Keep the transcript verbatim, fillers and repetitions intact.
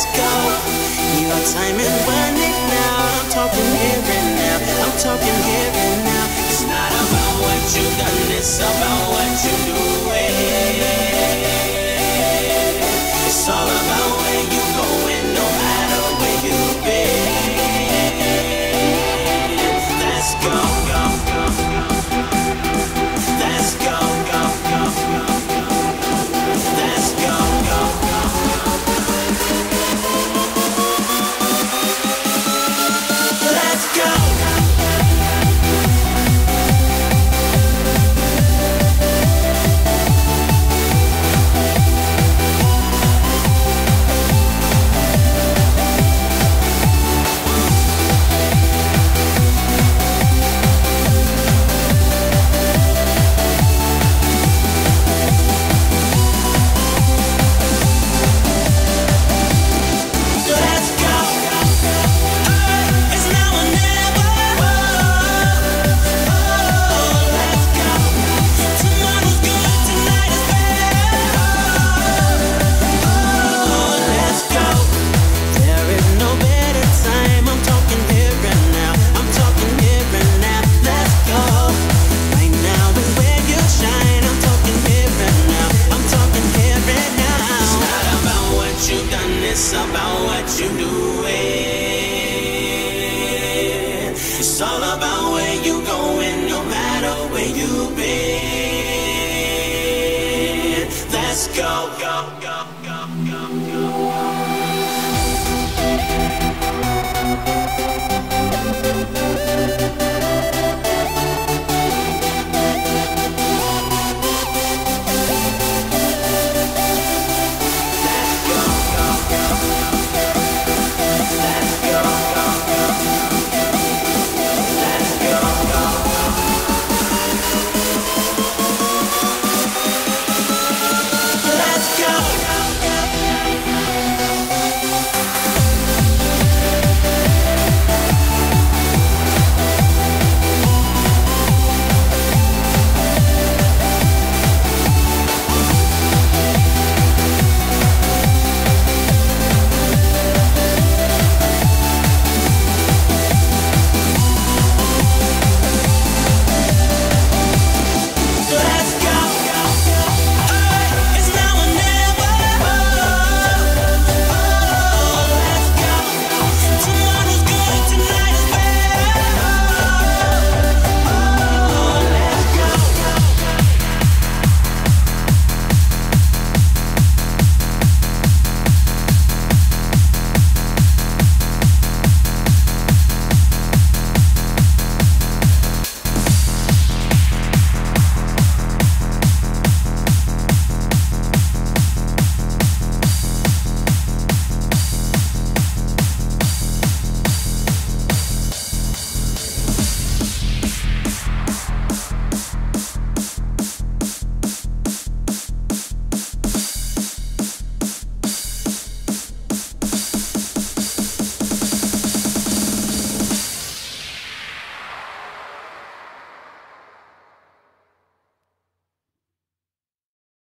let's go. Your time is running now. I'm talking here and now. I'm talking here and now. It's not about what you done, it's about what you doing. It's all about where you going, no matter where you've been. Let's go, go, go, go. Let's go, go, go, go, go. Let's go, go, go, go. Let's go. It's about what you doing.